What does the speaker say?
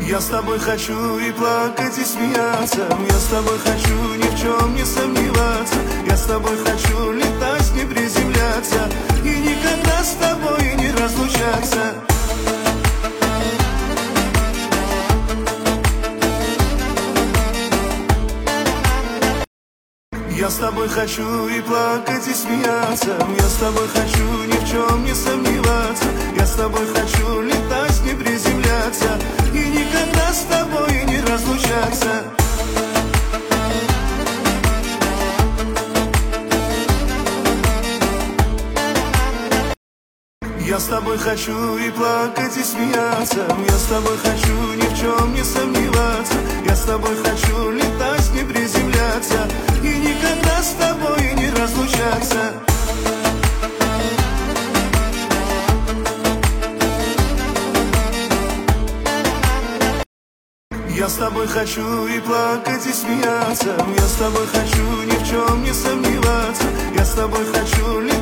Я с тобой хочу и плакать, и смеяться. Я с тобой хочу ни в чем не сомневаться. Я с тобой хочу летать, не приземляться, и никогда с тобой не разлучаться. Я с тобой хочу и плакать, и смеяться. Я с тобой хочу ни в чем не сомневаться. Я с тобой хочу летать, не приземляться, и никогда с тобой не разлучаться. Я с тобой хочу и плакать, и смеяться. Я с тобой хочу ни в чем не сомневаться. Я с тобой хочу летать, не приземляться, и никогда с тобой не разлучаться. Я с тобой хочу и плакать, и смеяться. Я с тобой хочу ни в чем не сомневаться. Я с тобой хочу летать.